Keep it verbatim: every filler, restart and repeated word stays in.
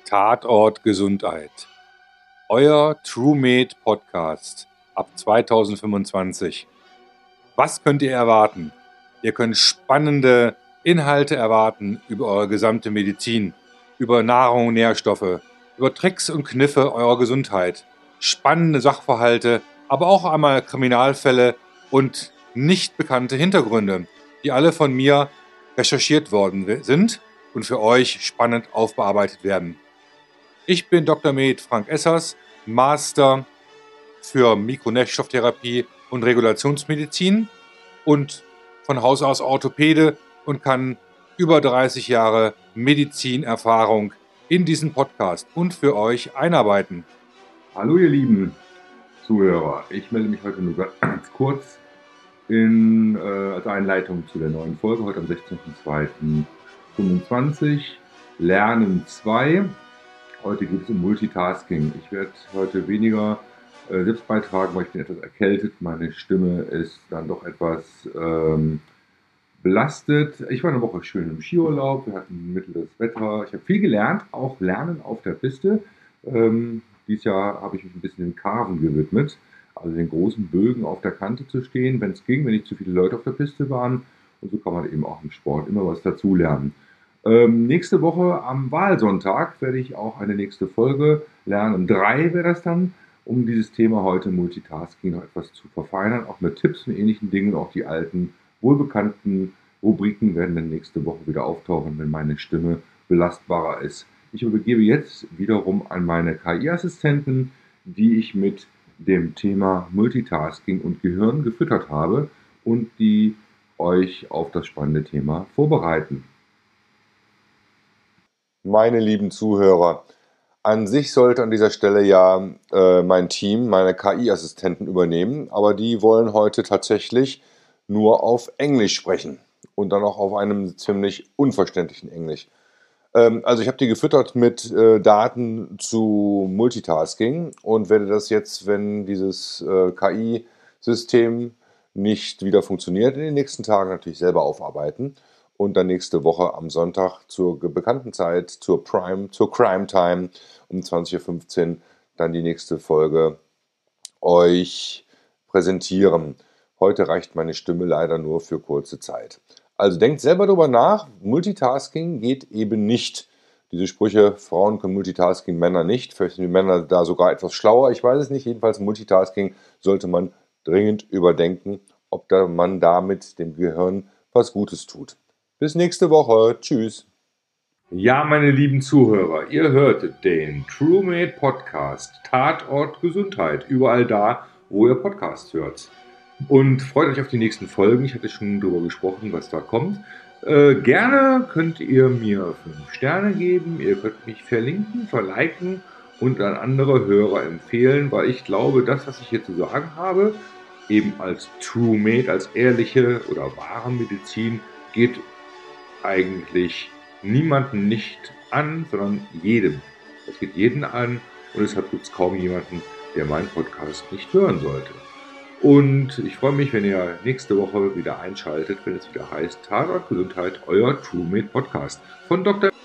Tatort Gesundheit. Euer TrueMed Podcast ab zweitausendfünfundzwanzig. Was könnt ihr erwarten? Ihr könnt spannende Inhalte erwarten über eure gesamte Medizin, über Nahrung und Nährstoffe, über Tricks und Kniffe eurer Gesundheit, spannende Sachverhalte, aber auch einmal Kriminalfälle und nicht bekannte Hintergründe, die alle von mir recherchiert worden sind und für euch spannend aufbearbeitet werden. Ich bin Doktor Med Frank Essers, Master für Mikronährstofftherapie und Regulationsmedizin und von Haus aus Orthopäde und kann über dreißig Jahre Medizinerfahrung in diesen Podcast und für euch einarbeiten. Hallo ihr lieben Zuhörer, ich melde mich heute nur ganz kurz in, äh, als Einleitung zu der neuen Folge, heute am sechzehnten zweiten fünfundzwanzig, Lernen zwei. Heute geht es um Multitasking. Ich werde heute weniger äh, selbst beitragen, weil ich bin etwas erkältet. Meine Stimme ist dann doch etwas ähm, belastet. Ich war eine Woche schön im Skiurlaub. Wir hatten mittleres Wetter. Ich habe viel gelernt, auch Lernen auf der Piste. Ähm, dieses Jahr habe ich mich ein bisschen den Carven gewidmet, also den großen Bögen auf der Kante zu stehen, wenn es ging, wenn nicht zu viele Leute auf der Piste waren. Und so kann man eben auch im Sport immer was dazulernen. Ähm, nächste Woche am Wahlsonntag werde ich auch eine nächste Folge lernen. Drei wäre das dann, um dieses Thema heute Multitasking noch etwas zu verfeinern, auch mit Tipps und ähnlichen Dingen. Auch die alten, wohlbekannten Rubriken werden dann nächste Woche wieder auftauchen, wenn meine Stimme belastbarer ist. Ich übergebe jetzt wiederum an meine K I-Assistenten, die ich mit dem Thema Multitasking und Gehirn gefüttert habe und die euch auf das spannende Thema vorbereiten. Meine lieben Zuhörer, an sich sollte an dieser Stelle ja äh, mein Team, meine K I-Assistenten übernehmen, aber die wollen heute tatsächlich nur auf Englisch sprechen und dann auch auf einem ziemlich unverständlichen Englisch. Ähm, also ich habe die gefüttert mit äh, Daten zu Multitasking und werde das jetzt, wenn dieses äh, K I-System nicht wieder funktioniert, in den nächsten Tagen natürlich selber aufarbeiten. Und dann nächste Woche am Sonntag zur bekannten Zeit, zur Prime, zur Crime Time um zwanzig Uhr fünfzehn dann die nächste Folge euch präsentieren. Heute reicht meine Stimme leider nur für kurze Zeit. Also denkt selber darüber nach, Multitasking geht eben nicht. Diese Sprüche, Frauen können Multitasking, Männer nicht. Vielleicht sind die Männer da sogar etwas schlauer, ich weiß es nicht. Jedenfalls Multitasking sollte man dringend überdenken, ob da man damit dem Gehirn was Gutes tut. Bis nächste Woche. Tschüss. Ja, meine lieben Zuhörer, ihr hörtet den TrueMed Podcast, Tatort Gesundheit, überall da, wo ihr Podcasts hört. Und freut euch auf die nächsten Folgen. Ich hatte schon darüber gesprochen, was da kommt. Äh, gerne könnt ihr mir fünf Sterne geben, ihr könnt mich verlinken, verliken und an andere Hörer empfehlen, weil ich glaube, das, was ich hier zu sagen habe, eben als TrueMed, als ehrliche oder wahre Medizin, geht eigentlich niemanden nicht an, sondern jedem. Es geht jeden an und deshalb gibt es kaum jemanden, der meinen Podcast nicht hören sollte. Und ich freue mich, wenn ihr nächste Woche wieder einschaltet, wenn es wieder heißt Tatort Gesundheit, euer TrueMed Podcast von Doktor